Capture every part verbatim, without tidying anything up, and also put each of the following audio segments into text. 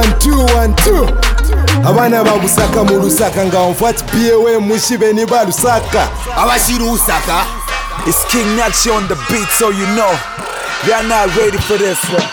one two one two. Abana ba Lusaka mu Lusaka nga onfat piyewe mushibe ni ba Lusaka. Abashiru Lusaka. It's King Nachi on the beat, so you know we are not ready for this one.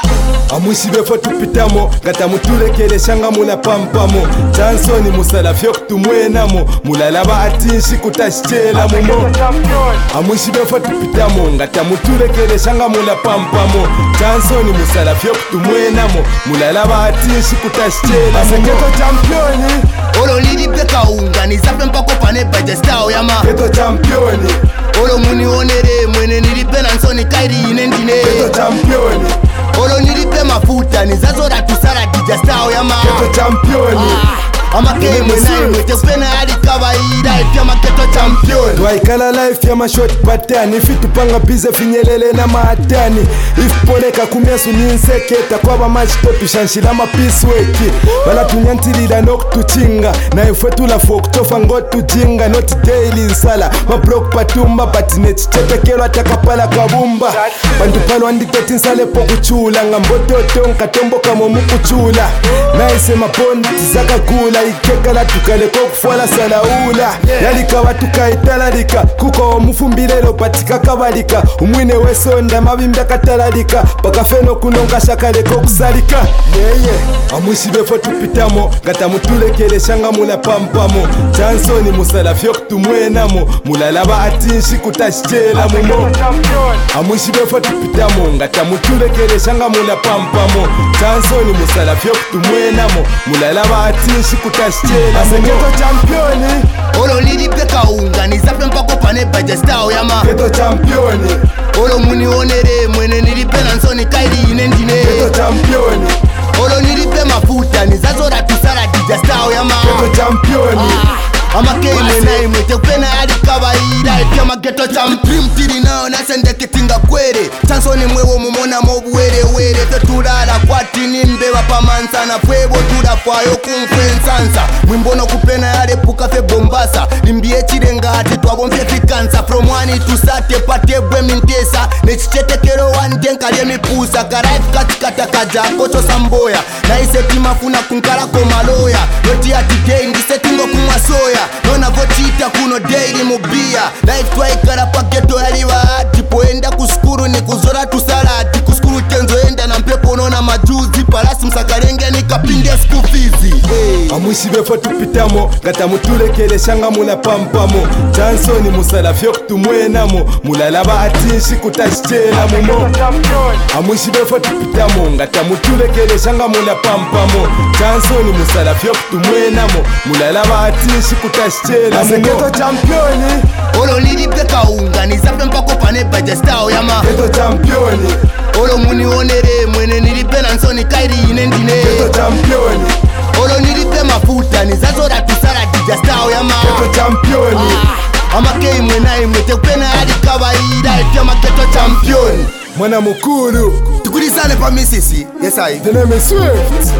Amushibe fo tupitamo kata mutulekele shanga mula pampamo chansoni musala fyo kutumwenamo mulalaba atinshi kutashchela mumo. Amushibe fo tupitamo ngata mutulekele shanga mula pampamo chansoni musala fyo kutumwenamo mulalaba atinshi kutashchela mumo. Keto championi olo lili beka unga nizape mpako pane baje style yama. Keto championi olo muni onere mwene nilipena nsoni kairi inendine. Keto championi olo nilipe mafuta nizazora tusara dija style yama. Keto championi amakeye mwenaye mwete pena hali kawaida ifya maketo champion. Twaikala life ya mashort pattern ifi tupanga bize finyelele na mahatani ifipoleka kumyesu ninseketa kwaba machitopi shanshila mapiece weki wala tunyantilila nokutuchinga na ifwe tulafo kutofa ngotujinga not daily nsala mablok patumba patine chichetekelwa takapala kabumba bantu palwa ndiketi nsalepo kuchula ngambototo nkatomboka momu kuchula naise mapondi tizaka kula ikeka la tukaleko kufuala salaula yalika watu kaitalalika kuko omufumbilelo patika kabalika umwine wesonda mabimba katalalika pakafeno kunonga shakaleko kusalika yeye amushibe fo tupitamo ngata mutulekele shanga mula pampamo chansoni musala fyo kutumwenamo mulalaba atinshi kutashchela mumo. Amushibe fo tupitamo ngata mutulekele shanga mula pampamo chansoni musala fyo kutumwenamo mulalaba atinshi kutashchela mumo. Keto championi olo lili beka unga nizape mpako pane baje style yama. Keto championi olo muni onere mwene nilipena nsoni kairi inendine. Keto championi olo nilipe mafuta nizazora tusara dija style yama. Keto championi amakeye mwenaye mwete pena hali kawaida ifya maketo champion. Tiri nao nasende kitinga kwere chansoni mwewo mumona mobuwere were tetulala kwati nimbeba pamansa na fwebo tulafwayo kumfensansa mwimbono kupena yale puka fe bombasa limbie chirenga hati twabomfye fikansa from one to sate pate bwe mintesa nechichetekero wandenka lye mipusa karaif katikata kaja kocho samboya na iseti mafuna kunkala komaloya yoti ati day ndisetingo kumwasoya nona vochita kuno daily mubia life twaikara paketo yaliwa tipoenda kuskuru ni kuzora tusalati kuskuru kenzo enda na mpepo nona majuzi palasi msakarenge ni kapinde skufizi. Hey. Amushibe fo tupitamo ngata mutulekele shanga mula pampamo chansoni musala fyo kutumwenamo mulalaba atinshi kutashchela mumo. Amushibe fo tupitamo ngata mutulekele shanga mula pampamo chansoni musala fyo kutumwenamo mulalaba atinshi kutashchela mumo. Keto championi olo lili beka unga nizape mpako pane baje style yama. Keto championi olo muni onere mwene nilipena nsoni kairi inendine. Keto championi olo nilipe mafuta nizazora tusara dija style yama. Keto championi amakeye mwenaye mwete pena hali kawaida ifya maketo champion. mwana mukuru tukulizane pa misisi. Yes I the name is Swift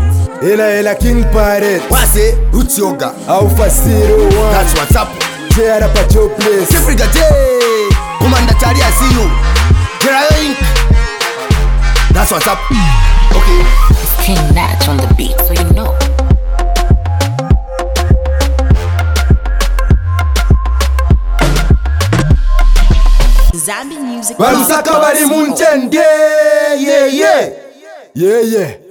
ela ela King Pirate wase Roots Yoga Alpha Zero One. that's what's up. Tear up at your place. Africa J Commander Charlie I see you Drink. That's what's up. Okay. It's King Nachi on the beat, so you know. Zambi music. Balusaka bali munchende. Yeah yeah. Yeah yeah.